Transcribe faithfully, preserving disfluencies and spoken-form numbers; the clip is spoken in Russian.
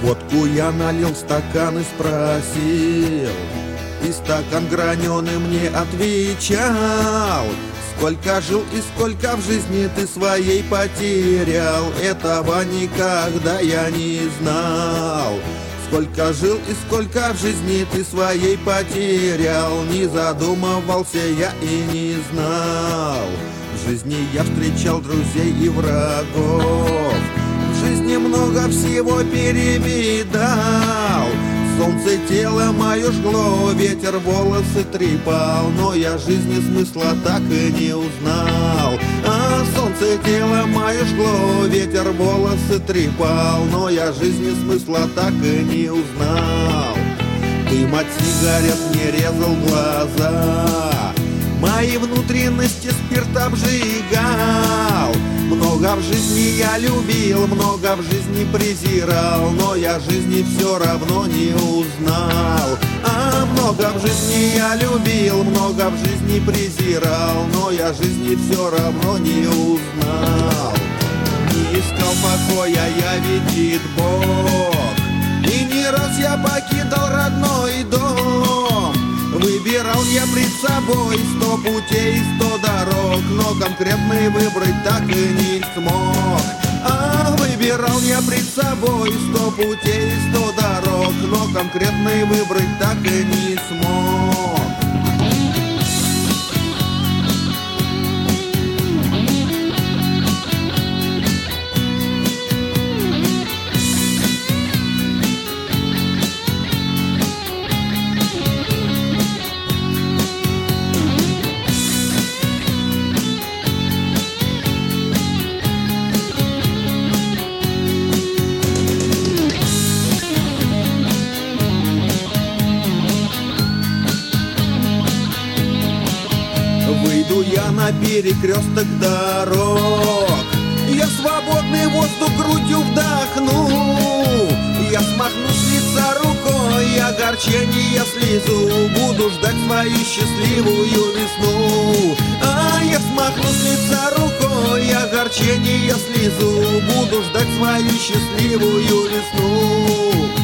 Водку я налил в стакан и спросил, и стакан граненый мне отвечал: сколько жил и сколько в жизни ты своей потерял, этого никогда я не знал. Сколько жил и сколько в жизни ты своей потерял, не задумывался я и не знал. В жизни я встречал друзей и врагов, в жизни много всего перевидал. Солнце тело мое жгло, ветер волосы трепал, но я жизни смысла так и не узнал. А солнце тело мое жгло, ветер волосы трепал, но я жизни смысла так и не узнал. Дым от сигарет мне резал глаза, мои внутренности спирт обжигал. Много в жизни я любил, много в жизни презирал, но я жизни все равно не узнал. А много в жизни я любил, много в жизни презирал, но я жизни все равно не узнал. Не искал покоя я, видит Бог, и не раз я покидал родной дом. Выбирал я пред собой сто путей, сто дорог, но конкретный выбрать так и не смог. А выбирал я пред собой сто путей, сто дорог, но конкретный выбрать так и не смог. Выйду я на перекресток дорог, я свободный воздух грудью вдохну. Я смахну с лица рукой огорчение слезу, буду ждать свою счастливую весну. А я смахну с лица рукой огорчение слезу, буду ждать свою счастливую весну.